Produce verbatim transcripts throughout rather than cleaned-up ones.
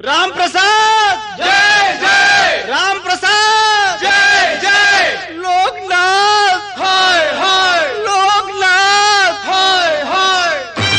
राम प्रसाद जय जय, राम प्रसाद जय जय, लोकनाथ हाय हाय, लोकनाथ हाय हाय।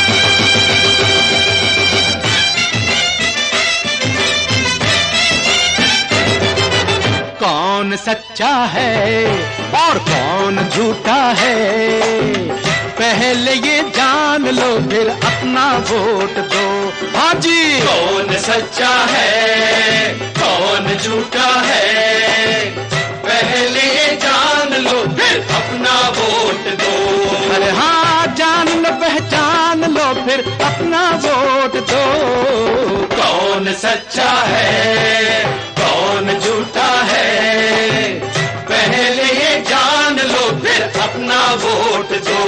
कौन सच्चा है और कौन झूठा है, पहले ये जान लो फिर अपना वोट दो। हाँ जी, कौन सच्चा है कौन झूठा है, पहले ये जान लो फिर अपना वोट दो। अरे हाँ, जान लो पहचान लो फिर अपना वोट दो। कौन सच्चा है कौन झूठा है, पहले ये जान लो फिर अपना वोट दो।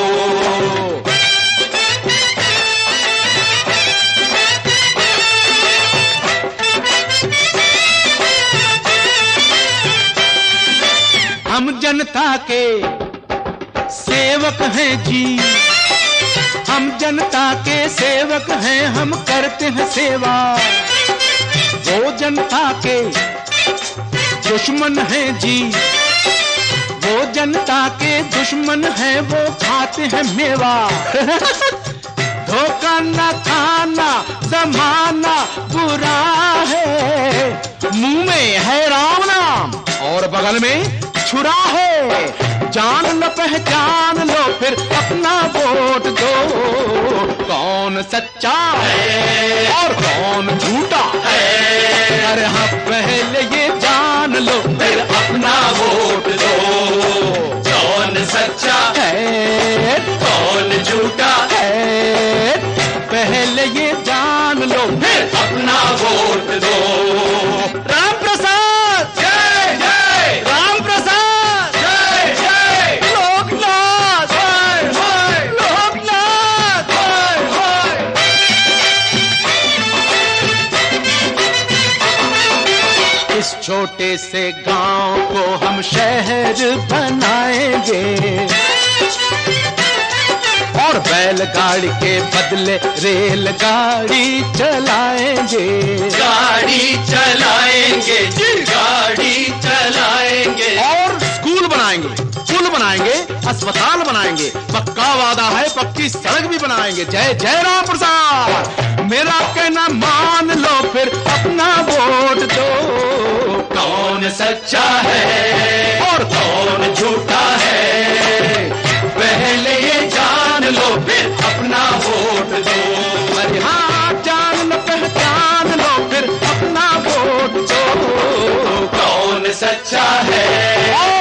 हम जनता के सेवक हैं जी, हम जनता के सेवक हैं, हम करते हैं सेवा। वो जनता के दुश्मन हैं जी, वो जनता के दुश्मन हैं, वो खाते हैं मेवा। धोखा न खाना जमाना बुरा है, मुंह में है राम नाम और बगल में छुरा है। जान लो पहचान लो फिर अपना वोट दो। कौन सच्चा है और कौन झूठा है, अरे हाँ पहले ये जान लो फिर अपना वोट दो। कौन सच्चा है कौन झूठा है, पहले ये जान लो फिर अपना वोट दो। राम प्रसाद जय जय, राम प्रसाद जय जय, लोकनाथ हाय हाय, लोकनाथ हाय हाय। इस छोटे से गांव को हम शहर बनाएंगे और बैलगाड़ी के बदले रेलगाड़ी चलाएंगे। गाड़ी चलाएंगे जी, गाड़ी चलाएंगे। और स्कूल बनाएंगे, पुल बनाएंगे, अस्पताल बनाएंगे, पक्का वादा है पक्की सड़क भी बनाएंगे। जय जय राम प्रसाद। मेरा कहना मान लो फिर अपना वोट दो। कौन सच्चा है और कौन झूठा है, पहले ये जान लो फिर अपना वोट दो। अरे हाँ, जान लो पहचान लो फिर अपना वोट दो। कौन सच्चा है